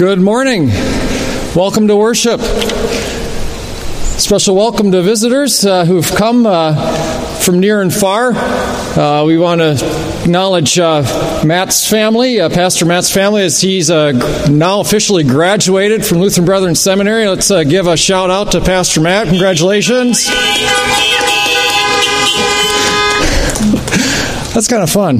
Good morning. Welcome to worship. Special welcome to visitors who've come from near and far. We want to acknowledge Matt's family, Pastor Matt's family, as he's now officially graduated from Lutheran Brethren Seminary. Let's give a shout out to Pastor Matt. Congratulations. That's kind of fun.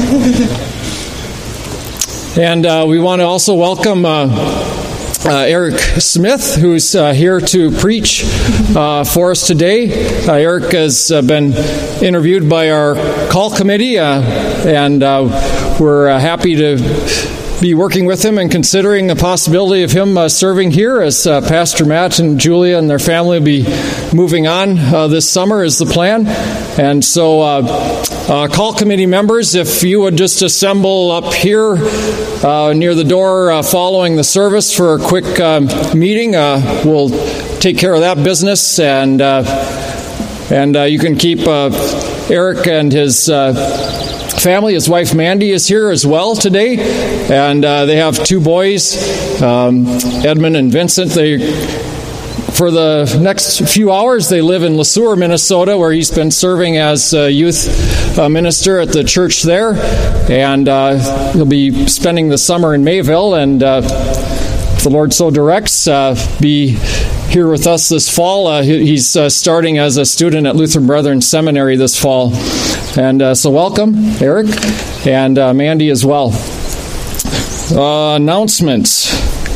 And we want to also welcome Eric Smith, who's here to preach for us today. Eric has been interviewed by our call committee, and we're happy to be working with him and considering the possibility of him serving here as Pastor Matt and Julia and their family will be moving on this summer is the plan. And so call committee members, if you would just assemble up here near the door following the service for a quick meeting, we'll take care of that business, and you can keep Eric and his family. His wife Mandy is here as well today, and they have two boys, Edmund and Vincent. For the next few hours, they live in Le Sueur, Minnesota, where he's been serving as a youth minister at the church there. And he'll be spending the summer in Mayville, and if the Lord so directs, be here with us this fall. He's starting as a student at Lutheran Brethren Seminary this fall. And so welcome, Eric, and Mandy as well. Announcements.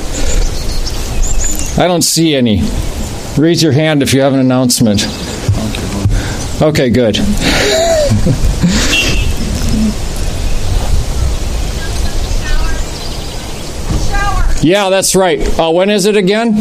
I don't see any. Raise your hand if you have an announcement. Okay, good. Yeah, that's right. When is it again?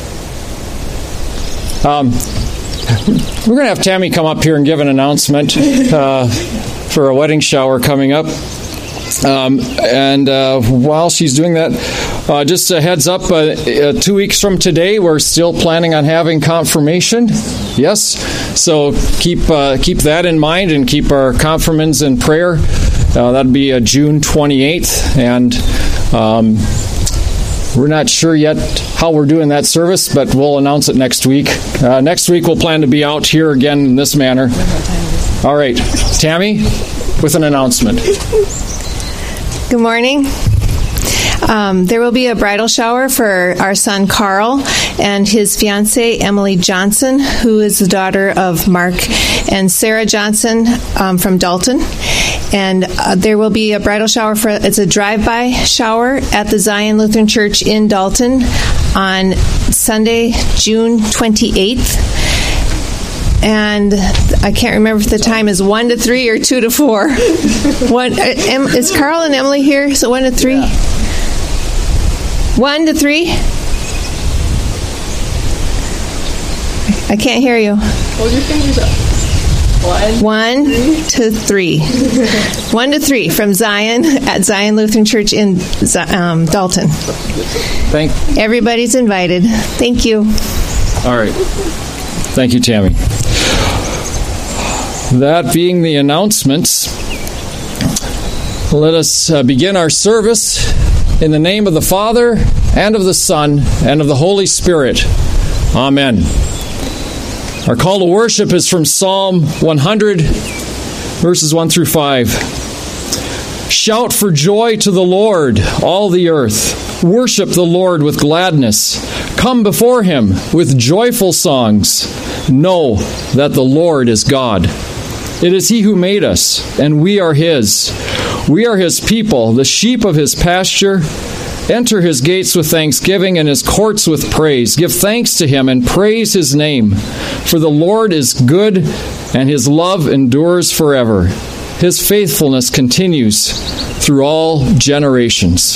We're going to have Tammy come up here and give an announcement for a wedding shower coming up. And while she's doing that, just a heads up, 2 weeks from today, we're still planning on having confirmation. Yes? So keep that in mind and keep our confirmands in prayer. That'll be June 28th. And we're not sure yet how we're doing that service, but we'll announce it next week. Next week, we'll plan to be out here again in this manner. All right. Tammy, with an announcement. Good morning. There will be a bridal shower for our son Carl and his fiancée Emily Johnson, who is the daughter of Mark and Sarah Johnson from Dalton. And there will be a bridal shower it's a drive-by shower at the Zion Lutheran Church in Dalton on Sunday, June 28th. And I can't remember if the time is 1 to 3 or 2 to 4. Is Carl and Emily here? So 1 to 3? Yeah. 1 to 3? I can't hear you. Hold your fingers up. 1 to 3. 1 to 3 from Zion at Zion Lutheran Church in Dalton. Everybody's invited. Thank you. All right. Thank you, Tammy. That being the announcements, let us begin our service in the name of the Father, and of the Son, and of the Holy Spirit. Amen. Our call to worship is from Psalm 100, verses 1 through 5. Shout for joy to the Lord, all the earth. Worship the Lord with gladness. Come before him with joyful songs. Know that the Lord is God. It is he who made us, and we are his. We are his people, the sheep of his pasture. Enter his gates with thanksgiving and his courts with praise. Give thanks to him and praise his name. For the Lord is good, and his love endures forever. His faithfulness continues through all generations.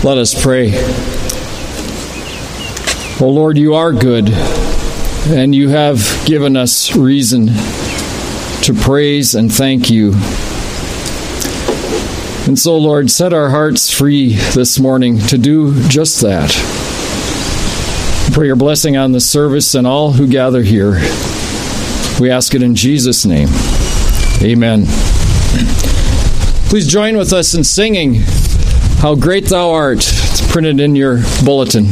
Let us pray. O Lord, you are good, and you have given us reason to praise and thank you. And so, Lord, set our hearts free this morning to do just that. Pray your blessing on the service and all who gather here. We ask it in Jesus' name. Amen. Please join with us in singing How Great Thou Art. It's printed in your bulletin.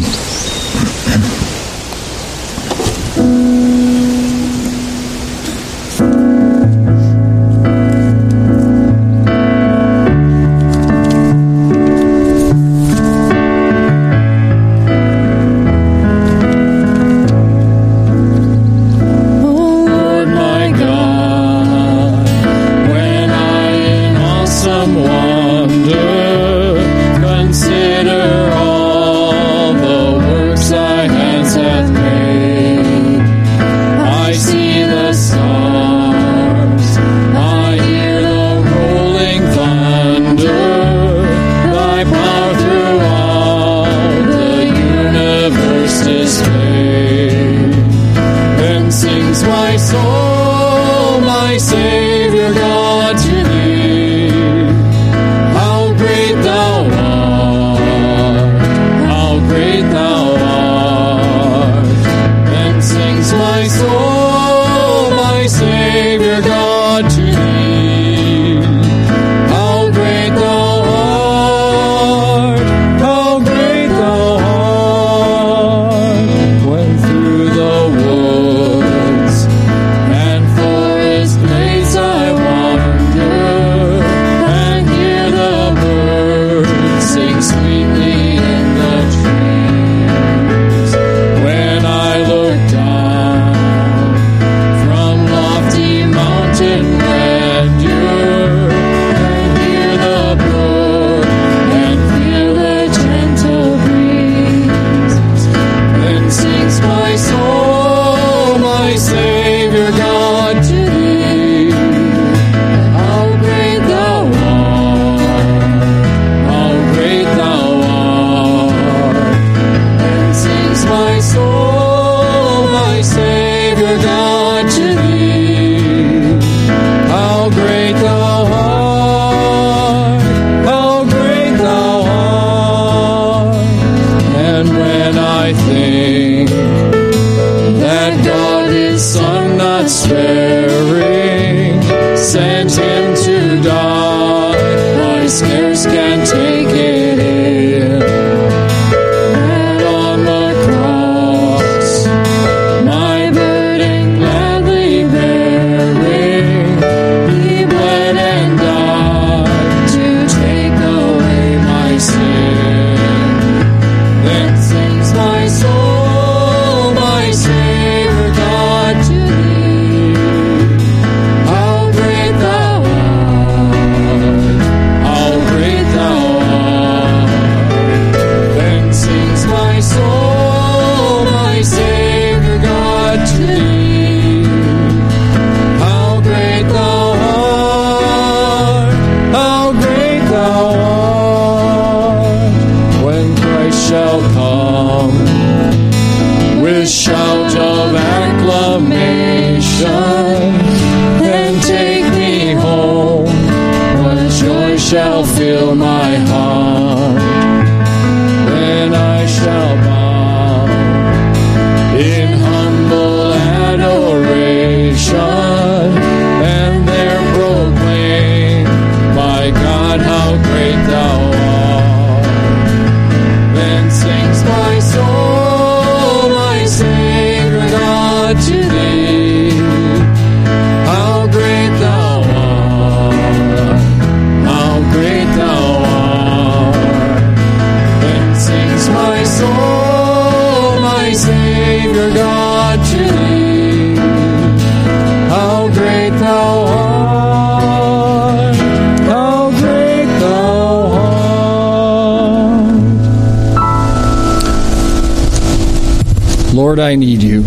Lord, I need you.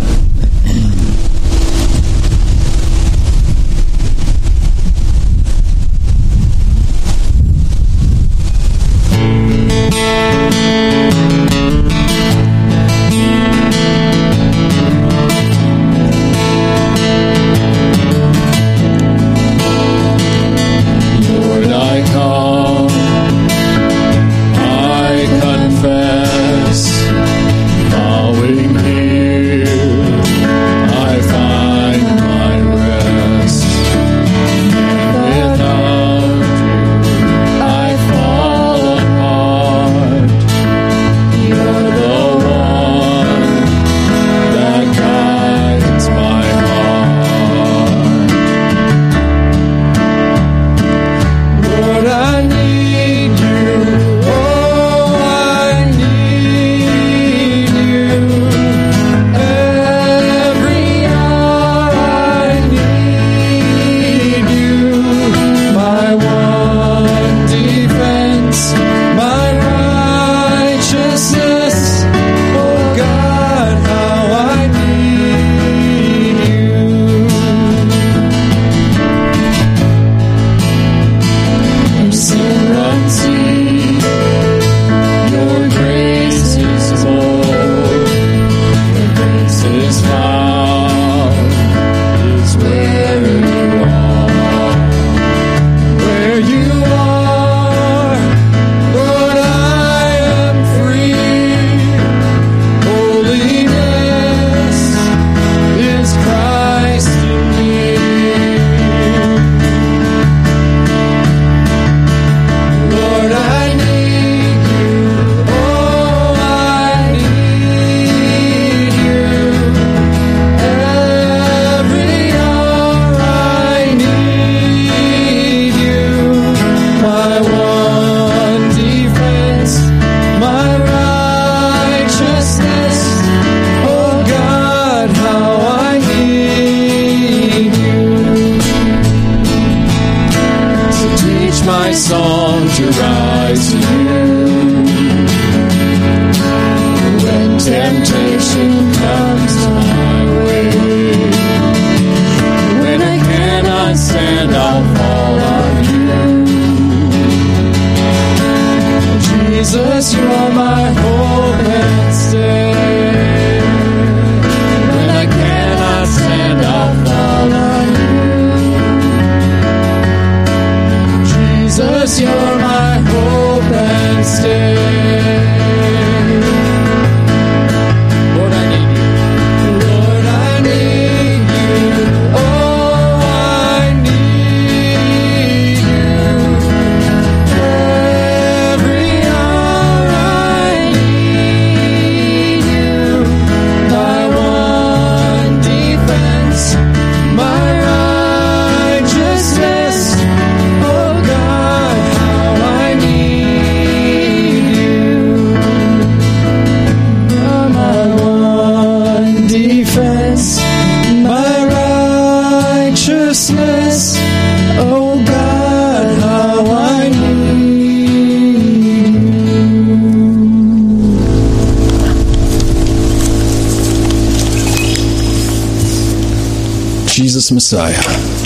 Jesus Messiah.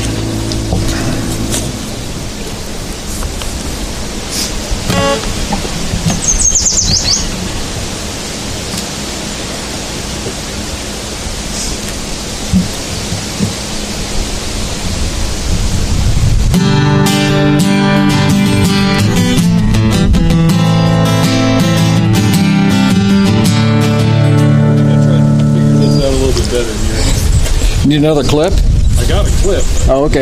Need another clip? I got a clip. Oh, okay.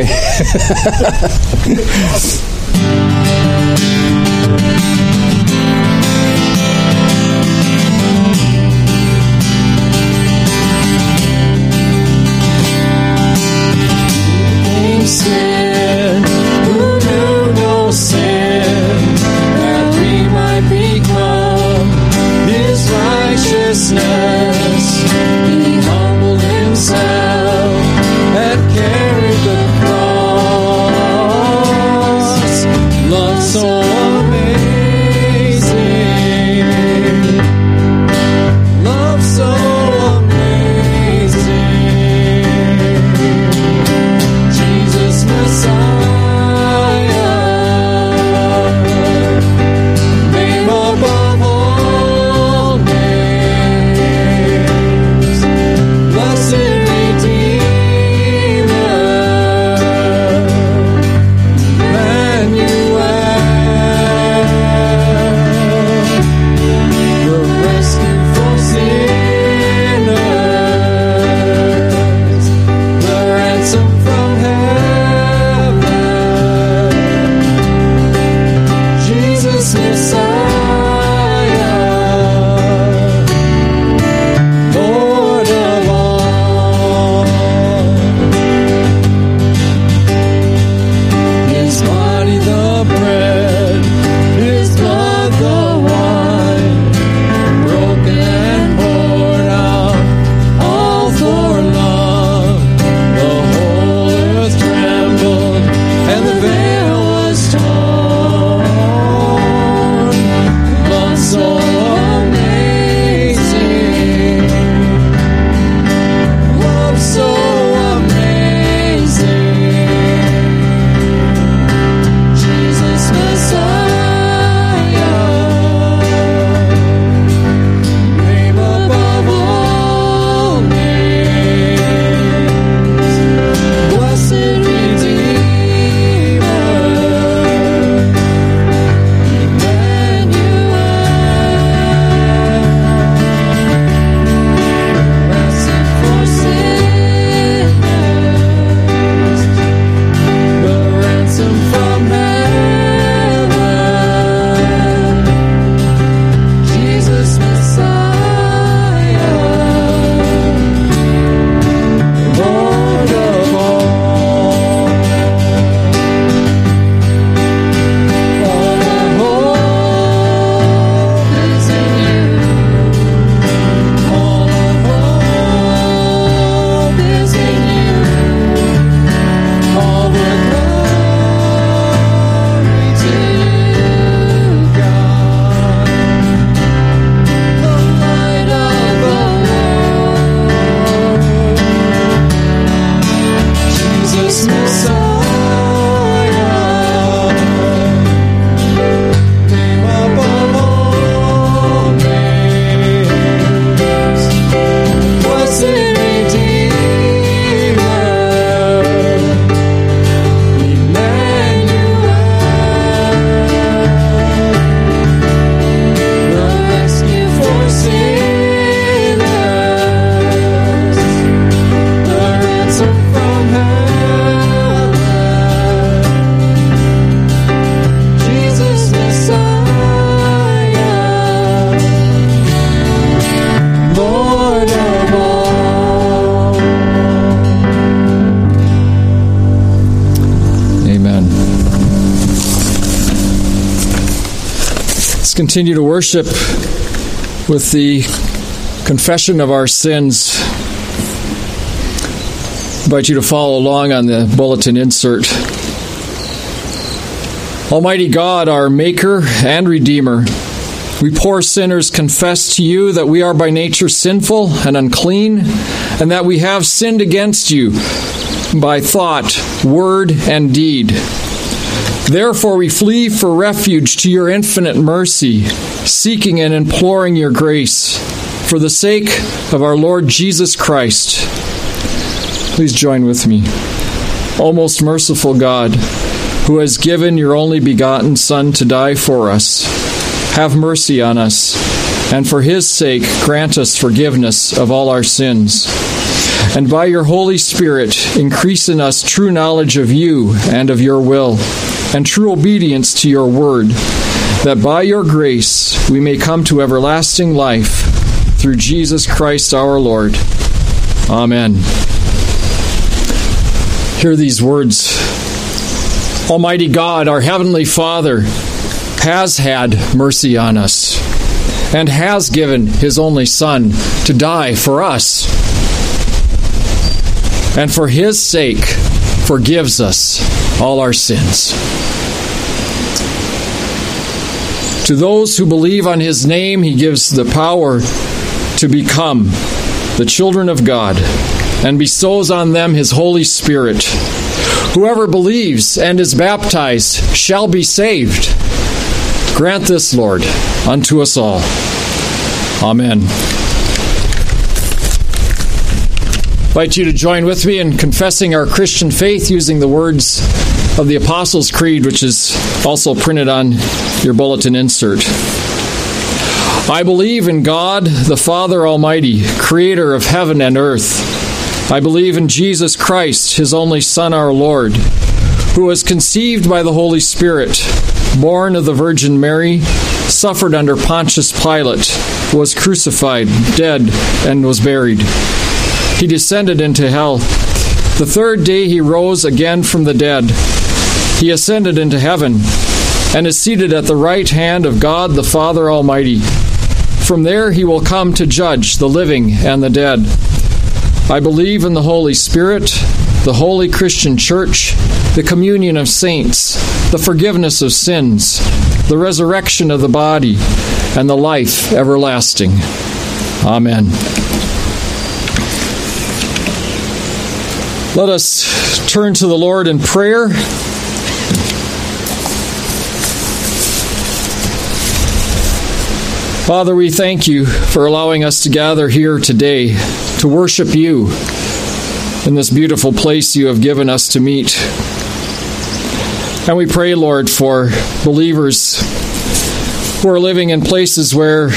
Sin, who knew no sin, that we might become His righteousness. He humbled Himself and carried the cross. Love so amazing, love so amazing. Jesus Messiah, name above all names, blessed Redeemer, Emmanuel, the rescue for sinners, the ransom from heaven, Jesus Messiah, Lord of all. His body the bread, His blood the wine, broken and poured out, all for love. The whole earth trembled, and the veil was torn. Love so amazing, love so amazing. Jesus Messiah, name above all names, blessed Redeemer, Emmanuel, ransom for sinners, the ransom from heaven, Jesus Messiah, Lord of all. All our hope is in You. All our hope is in You. All the glory to You, God, the light of the world, Jesus Messiah, name above all names, blessed Redeemer, Emmanuel, the rescue for sinners, the ransom from heaven, Jesus Messiah, Lord of all. Amen. Let's continue to worship with the confession of our sins. I invite you to follow along on the bulletin insert. Almighty God, our Maker and Redeemer, we poor sinners confess to You that we are by nature sinful and unclean, and that we have sinned against You. by thought, word, and deed. Therefore we flee for refuge to your infinite mercy, seeking and imploring your grace, for the sake of our Lord Jesus Christ. Please join with me. O most merciful God, who has given your only begotten Son to die for us, have mercy on us, and for his sake grant us forgiveness of all our sins. And by your Holy Spirit, increase in us true knowledge of you and of your will, and true obedience to your word, that by your grace we may come to everlasting life through Jesus Christ our Lord. Amen. Hear these words. Almighty God, our Heavenly Father, has had mercy on us and has given his only Son to die for us, and for his sake forgives us all our sins. To those who believe on his name, he gives the power to become the children of God and bestows on them his Holy Spirit. Whoever believes and is baptized shall be saved. Grant this, Lord, unto us all. Amen. I invite you to join with me in confessing our Christian faith using the words of the Apostles' Creed, which is also printed on your bulletin insert. I believe in God, the Father Almighty, creator of heaven and earth. I believe in Jesus Christ, his only Son, our Lord, who was conceived by the Holy Spirit, born of the Virgin Mary, suffered under Pontius Pilate, was crucified, dead, and was buried. He descended into hell. The third day he rose again from the dead. He ascended into heaven and is seated at the right hand of God the Father Almighty. From there he will come to judge the living and the dead. I believe in the Holy Spirit, the holy Christian Church, the communion of saints, the forgiveness of sins, the resurrection of the body, and the life everlasting. Amen. Let us turn to the Lord in prayer. Father, we thank you for allowing us to gather here today to worship you in this beautiful place you have given us to meet. And we pray, Lord, for believers who are living in places where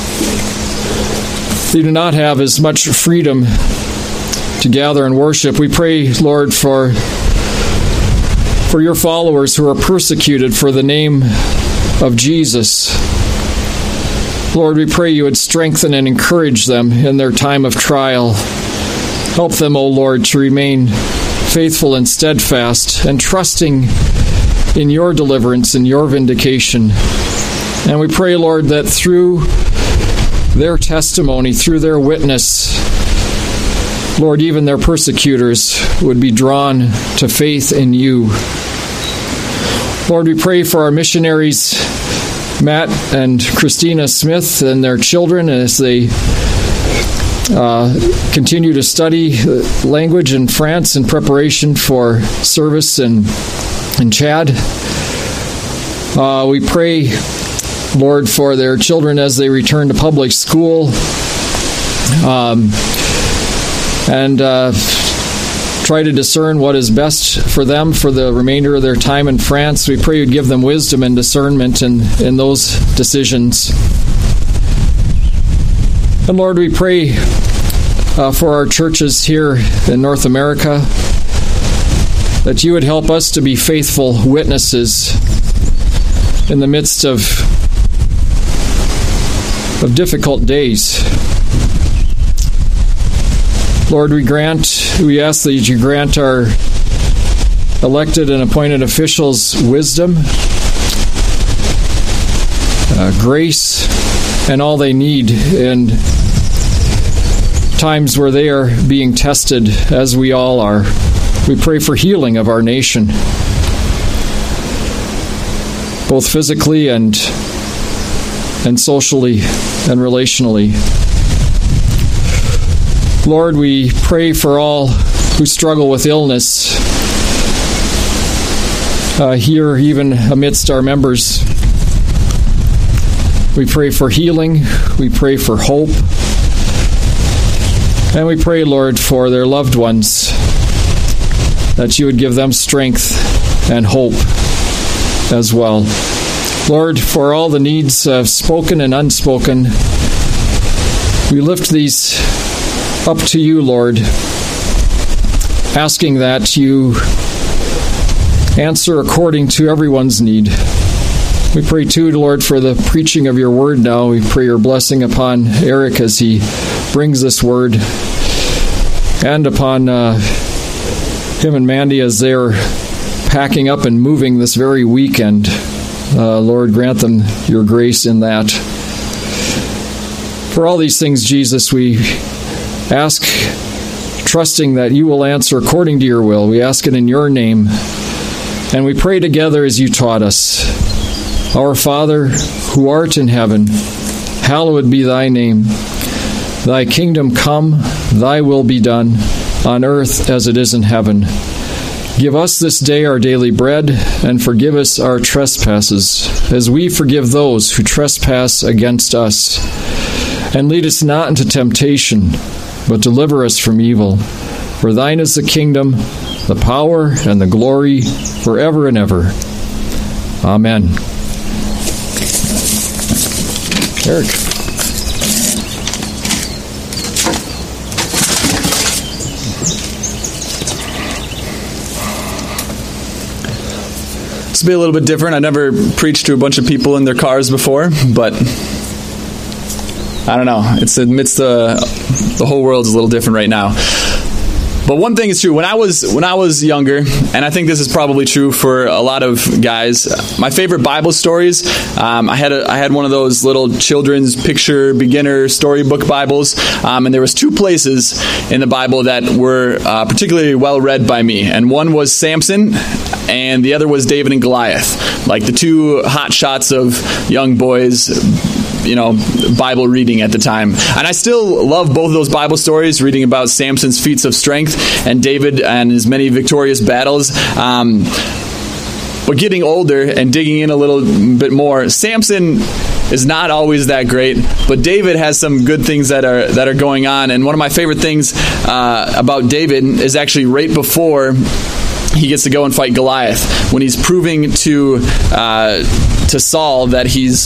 they do not have as much freedom to gather and worship. We pray, Lord, for your followers who are persecuted for the name of Jesus. Lord, we pray you would strengthen and encourage them in their time of trial. Help them, O Lord, to remain faithful and steadfast and trusting in your deliverance and your vindication. And we pray, Lord, that through their testimony, through their witness, Lord, even their persecutors would be drawn to faith in you. Lord, we pray for our missionaries, Matt and Christina Smith, and their children as they continue to study language in France in preparation for service in Chad. We pray, Lord, for their children as they return to public school. And try to discern what is best for them for the remainder of their time in France. We pray you'd give them wisdom and discernment in those decisions. And Lord, we pray for our churches here in North America, that you would help us to be faithful witnesses in the midst of difficult days. Lord, we ask that you grant our elected and appointed officials wisdom, grace, and all they need in times where they are being tested, as we all are. We pray for healing of our nation, both physically and socially and relationally. Lord, we pray for all who struggle with illness here, even amidst our members. We pray for healing. We pray for hope. And we pray, Lord, for their loved ones, that you would give them strength and hope as well. Lord, for all the needs spoken and unspoken, we lift these up to you, Lord, asking that you answer according to everyone's need. We pray too, Lord, for the preaching of your word now. We pray your blessing upon Eric as he brings this word, and upon him and Mandy as they're packing up and moving this very weekend. Lord, grant them your grace in that. For all these things, Jesus, we ask, trusting that you will answer according to your will. We ask it in your name, and we pray together as you taught us. Our Father, who art in heaven, hallowed be thy name. Thy kingdom come, thy will be done, on earth as it is in heaven. Give us this day our daily bread, and forgive us our trespasses, as we forgive those who trespass against us. And lead us not into temptation, but deliver us from evil. For thine is the kingdom, the power, and the glory, forever and ever. Amen. Eric. This will be a little bit different. I never preached to a bunch of people in their cars before, but I don't know. It's amidst the whole world is a little different right now. But one thing is true. When I was younger, and I think this is probably true for a lot of guys, my favorite Bible stories, I had one of those little children's picture beginner storybook Bibles, and there was two places in the Bible that were particularly well read by me, and one was Samson, and the other was David and Goliath, like the two hot shots of young boys, Bible reading at the time. And I still love both of those Bible stories, reading about Samson's feats of strength and David and his many victorious battles. But getting older and digging in a little bit more, Samson is not always that great, but David has some good things that are going on. And one of my favorite things about David is actually right before he gets to go and fight Goliath, when he's proving to Saul that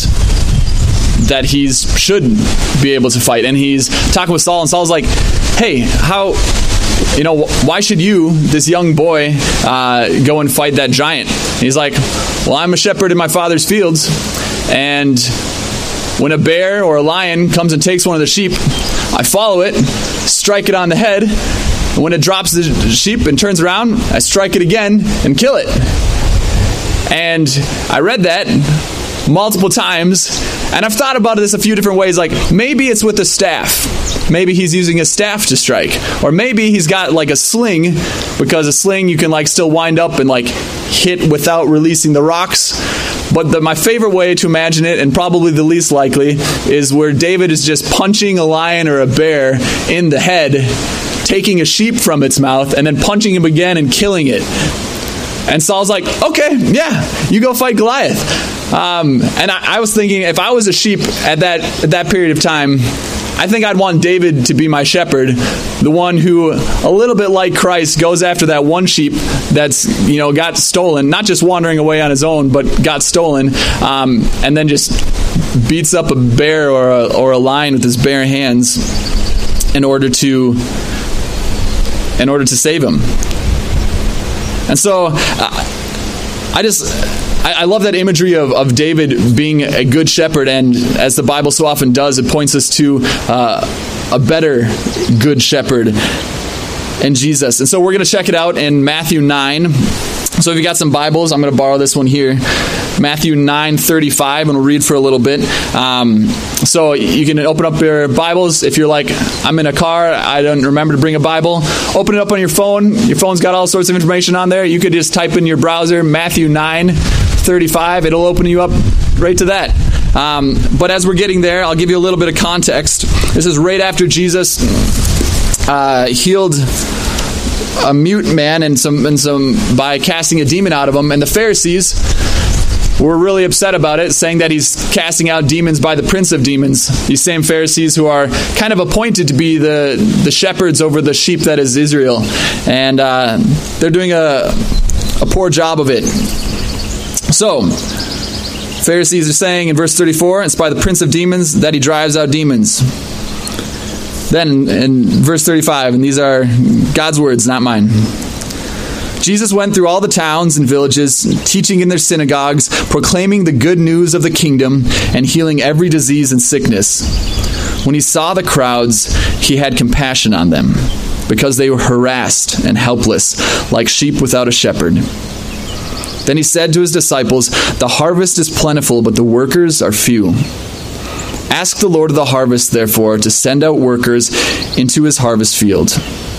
he should be able to fight. And he's talking with Saul, and Saul's like, hey, why should you, this young boy, go and fight that giant? And he's like, well, I'm a shepherd in my father's fields, and when a bear or a lion comes and takes one of the sheep, I follow it, strike it on the head, and when it drops the sheep and turns around, I strike it again and kill it. And I read that multiple times, and I've thought about this a few different ways. Like, maybe it's with a staff. Maybe he's using a staff to strike. Or maybe he's got like a sling, because a sling you can still wind up and hit without releasing the rocks. But my favorite way to imagine it, and probably the least likely, is where David is just punching a lion or a bear in the head, taking a sheep from its mouth, and then punching him again and killing it. And Saul's like, okay, yeah, you go fight Goliath. And I was thinking, if I was a sheep at that period of time, I think I'd want David to be my shepherd, the one who, a little bit like Christ, goes after that one sheep that's, got stolen, not just wandering away on his own, but got stolen, and then just beats up a bear or a lion with his bare hands in order to save him. And so I love that imagery of David being a good shepherd, and as the Bible so often does, it points us to a better good shepherd in Jesus. And so we're going to check it out in Matthew 9. So if you got some Bibles, I'm going to borrow this one here. Matthew 9:35, and we'll read for a little bit. So you can open up your Bibles. If you're like, I'm in a car, I don't remember to bring a Bible, open it up on your phone. Your phone's got all sorts of information on there. You could just type in your browser, Matthew 9:35. It'll open you up right to that. But as we're getting there, I'll give you a little bit of context. This is right after Jesus healed a mute man and some by casting a demon out of him. And the Pharisees were really upset about it, saying that he's casting out demons by the prince of demons. These same Pharisees who are kind of appointed to be the shepherds over the sheep that is Israel. And they're doing a poor job of it. So, Pharisees are saying in verse 34, it's by the prince of demons that he drives out demons. Then in verse 35, and these are God's words, not mine. Jesus went through all the towns and villages, teaching in their synagogues, proclaiming the good news of the kingdom, and healing every disease and sickness. When he saw the crowds, he had compassion on them, because they were harassed and helpless, like sheep without a shepherd. Then he said to his disciples, "The harvest is plentiful, but the workers are few. Ask the Lord of the harvest, therefore, to send out workers into his harvest field."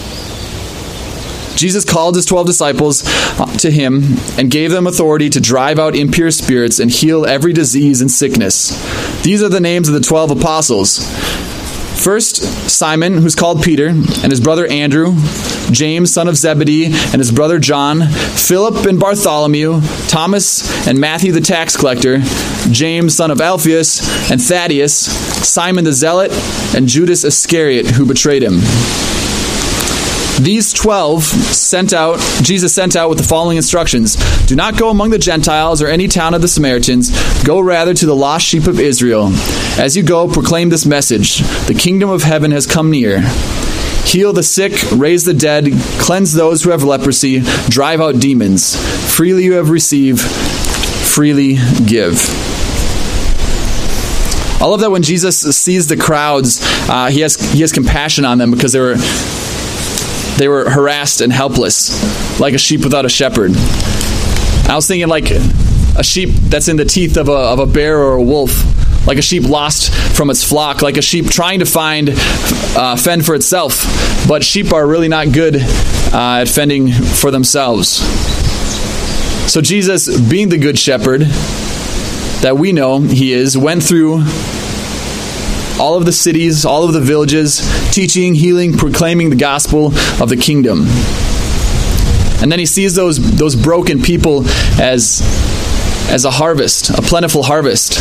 Jesus called his 12 disciples to him and gave them authority to drive out impure spirits and heal every disease and sickness. These are the names of the 12 apostles. First, Simon, who's called Peter, and his brother Andrew, James, son of Zebedee, and his brother John, Philip and Bartholomew, Thomas and Matthew the tax collector, James, son of Alphaeus, and Thaddeus, Simon the zealot, and Judas Iscariot, who betrayed him. These 12 Jesus sent out with the following instructions. Do not go among the Gentiles or any town of the Samaritans. Go rather to the lost sheep of Israel. As you go, proclaim this message. The kingdom of heaven has come near. Heal the sick, raise the dead, cleanse those who have leprosy, drive out demons. Freely you have received, freely give. I love that when Jesus sees the crowds, he has compassion on them because they were harassed and helpless, like a sheep without a shepherd. I was thinking like a sheep that's in the teeth of a bear or a wolf, like a sheep lost from its flock, like a sheep trying to fend for itself. But sheep are really not good at fending for themselves. So Jesus, being the good shepherd that we know he is, went through all of the cities, all of the villages, teaching, healing, proclaiming the gospel of the kingdom. And then he sees those broken people as a harvest, a plentiful harvest.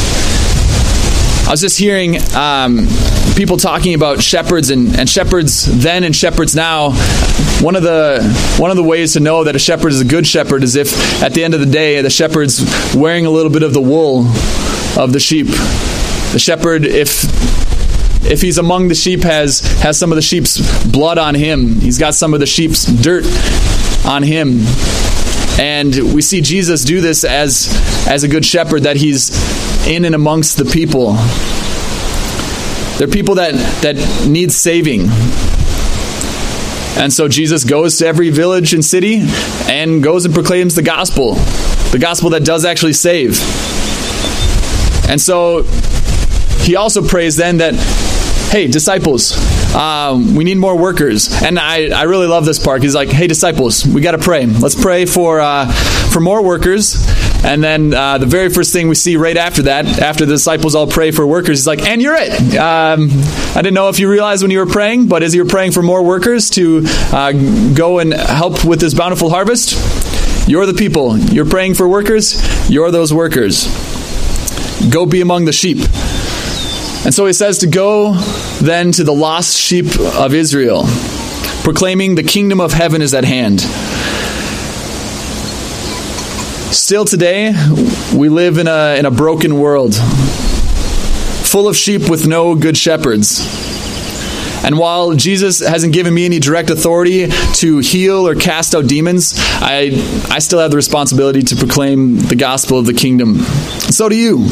I was just hearing people talking about shepherds and shepherds then and shepherds now. One of the ways to know that a shepherd is a good shepherd is if at the end of the day the shepherd's wearing a little bit of the wool of the sheep. The shepherd, if he's among the sheep, has some of the sheep's blood on him. He's got some of the sheep's dirt on him. And we see Jesus do this as a good shepherd, that he's in and amongst the people. They're people that need saving. And so Jesus goes to every village and city and goes and proclaims the gospel that does actually save. And so he also prays then that, hey, disciples, we need more workers. And I really love this part. He's like, hey, disciples, we got to pray. Let's pray for more workers. And then the very first thing we see right after that, after the disciples all pray for workers, he's like, and you're it. I didn't know if you realized when you were praying, but as you were praying for more workers to go and help with this bountiful harvest, you're the people. You're praying for workers. You're those workers. Go be among the sheep. And so he says to go then to the lost sheep of Israel, proclaiming the kingdom of heaven is at hand. Still today, we live in a broken world, full of sheep with no good shepherds. And while Jesus hasn't given me any direct authority to heal or cast out demons, I still have the responsibility to proclaim the gospel of the kingdom. And so do you.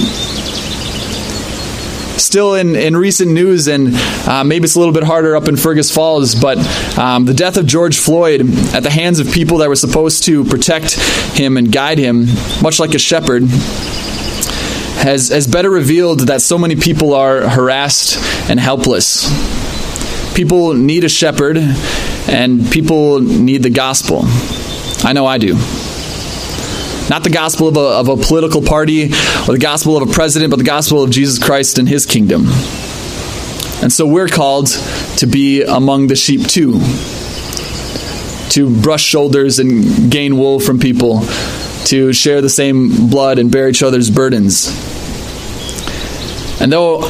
Still in recent news, and maybe it's a little bit harder up in Fergus Falls, but the death of George Floyd at the hands of people that were supposed to protect him and guide him, much like a shepherd, has better revealed that so many people are harassed and helpless. People need a shepherd, and people need the gospel. I know I do. Not the gospel of a political party or the gospel of a president, but the gospel of Jesus Christ and his kingdom. And so we're called to be among the sheep too. to brush shoulders and gain wool from people, to share the same blood and bear each other's burdens. And though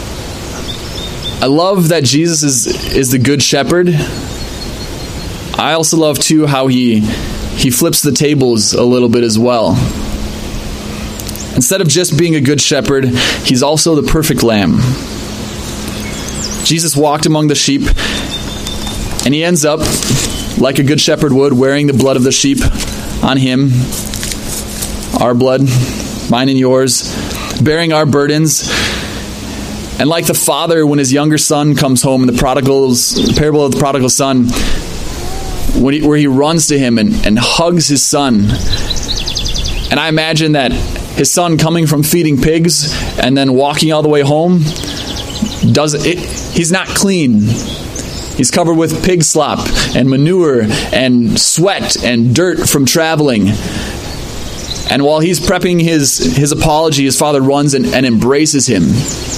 I love that Jesus is the good shepherd, I also love too how he flips the tables a little bit as well. Instead of just being a good shepherd, he's also the perfect lamb. Jesus walked among the sheep, and he ends up, like a good shepherd would, wearing the blood of the sheep on him, our blood, mine and yours, bearing our burdens. And like the father, when his younger son comes home in the parable of the prodigal son, where he runs to him and hugs his son. And I imagine that his son coming from feeding pigs and then walking all the way home, he's not clean. He's covered with pig slop and manure and sweat and dirt from traveling. And while he's prepping his apology, his father runs and embraces him.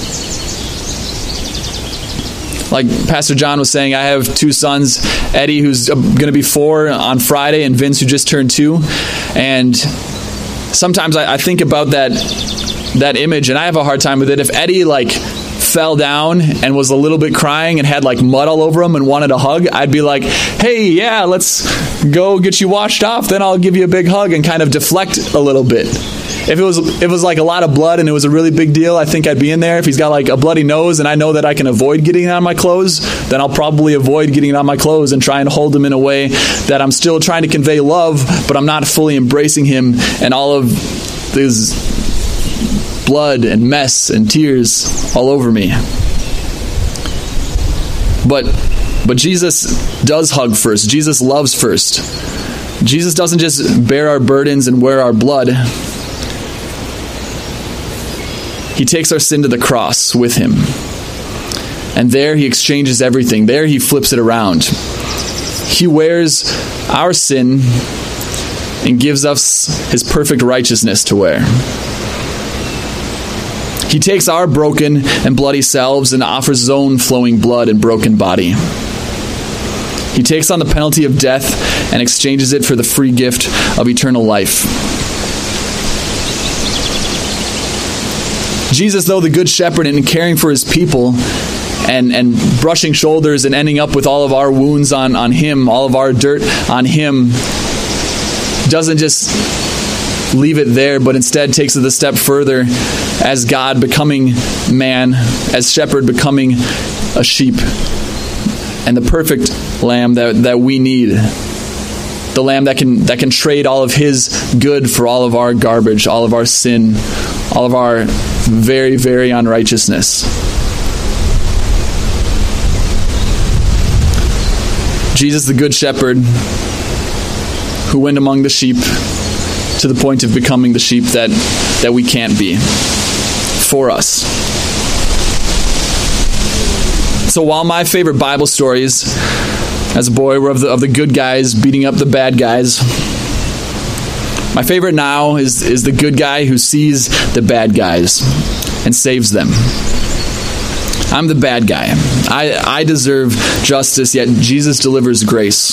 Like Pastor John was saying, I have two sons, Eddie, who's going to be 4 on Friday, and Vince, who just turned 2. And sometimes I think about that image, and I have a hard time with it. If Eddie fell down and was a little bit crying and had mud all over him and wanted a hug, I'd be like, hey, yeah, let's go get you washed off, then I'll give you a big hug, and kind of deflect a little bit. If it was a lot of blood and it was a really big deal, I think I'd be in there. If he's got a bloody nose and I know that I can avoid getting it on my clothes, then I'll probably avoid getting it on my clothes and try and hold him in a way that I'm still trying to convey love, but I'm not fully embracing him and all of this blood and mess and tears all over me. But Jesus does hug first. Jesus loves first. Jesus doesn't just bear our burdens and wear our blood. He takes our sin to the cross with him. And there he exchanges everything. There he flips it around. He wears our sin and gives us his perfect righteousness to wear. He takes our broken and bloody selves and offers his own flowing blood and broken body. He takes on the penalty of death and exchanges it for the free gift of eternal life. Jesus, though the good shepherd, and caring for his people and brushing shoulders and ending up with all of our wounds on him, all of our dirt on him, doesn't just leave it there, but instead takes it a step further as God becoming man, as shepherd becoming a sheep, and the perfect lamb that we need. The lamb that can trade all of his good for all of our garbage, all of our sin, all of our very, very unrighteousness. Jesus, the good shepherd, who went among the sheep to the point of becoming the sheep that we can't be for us. So while my favorite Bible stories as a boy were of the good guys beating up the bad guys, my favorite now is the good guy who sees the bad guys and saves them. I'm the bad guy. I deserve justice, yet Jesus delivers grace.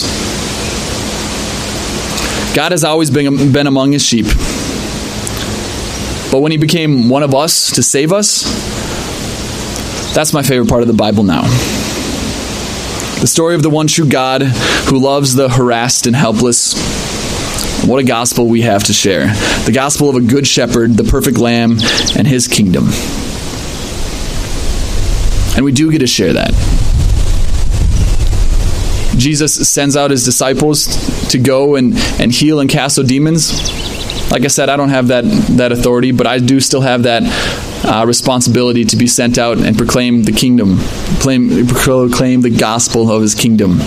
God has always been among his sheep. But when he became one of us to save us, that's my favorite part of the Bible now. The story of the one true God who loves the harassed and helpless. What a gospel we have to share. The gospel of a good shepherd, the perfect lamb, and his kingdom. And we do get to share that. Jesus sends out his disciples to go and heal and cast out demons. Like I said, I don't have that authority, but I do still have that responsibility to be sent out and proclaim the kingdom, proclaim the gospel of his kingdom.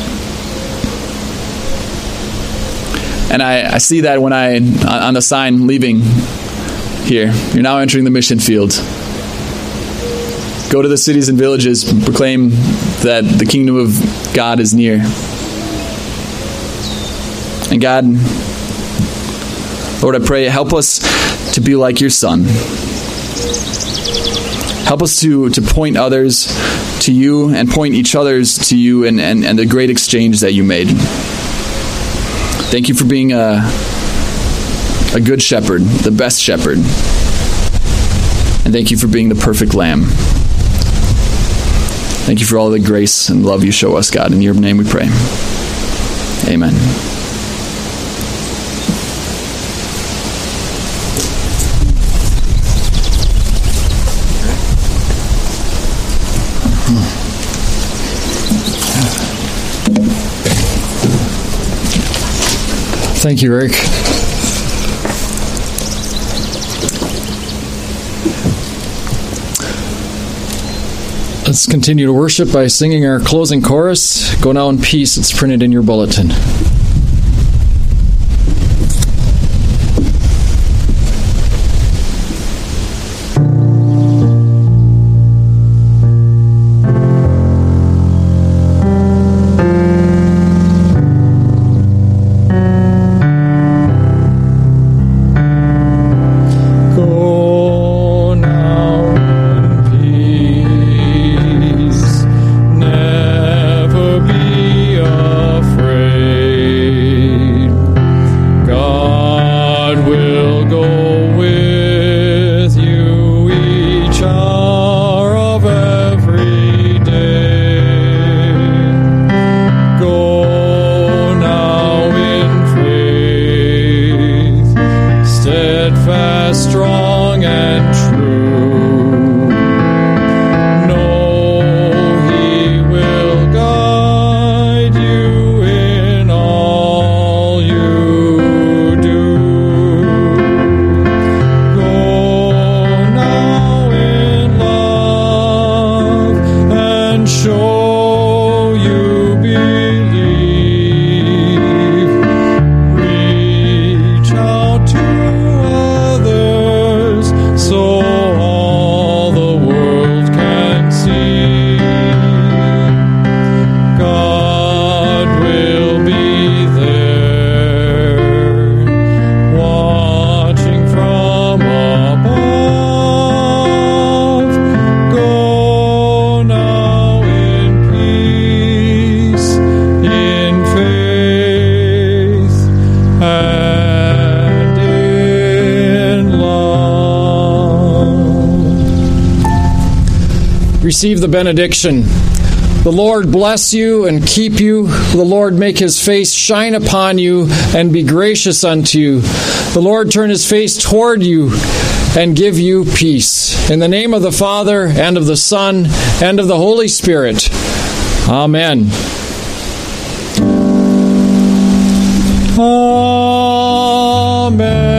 And I see that when on the sign leaving here, you're now entering the mission field. Go to the cities and villages, proclaim that the kingdom of God is near. And God, Lord, I pray, help us to be like your Son. Help us to point others to you and point each other's to you and the great exchange that you made. Thank you for being a good shepherd, the best shepherd. And thank you for being the perfect lamb. Thank you for all the grace and love you show us, God. In your name we pray. Amen. Thank you, Eric. Let's continue to worship by singing our closing chorus. Go now in peace. It's printed in your bulletin. Receive the benediction. The Lord bless you and keep you. The Lord make his face shine upon you and be gracious unto you. The Lord turn his face toward you and give you peace. In the name of the Father, and of the Son, and of the Holy Spirit. Amen. Amen.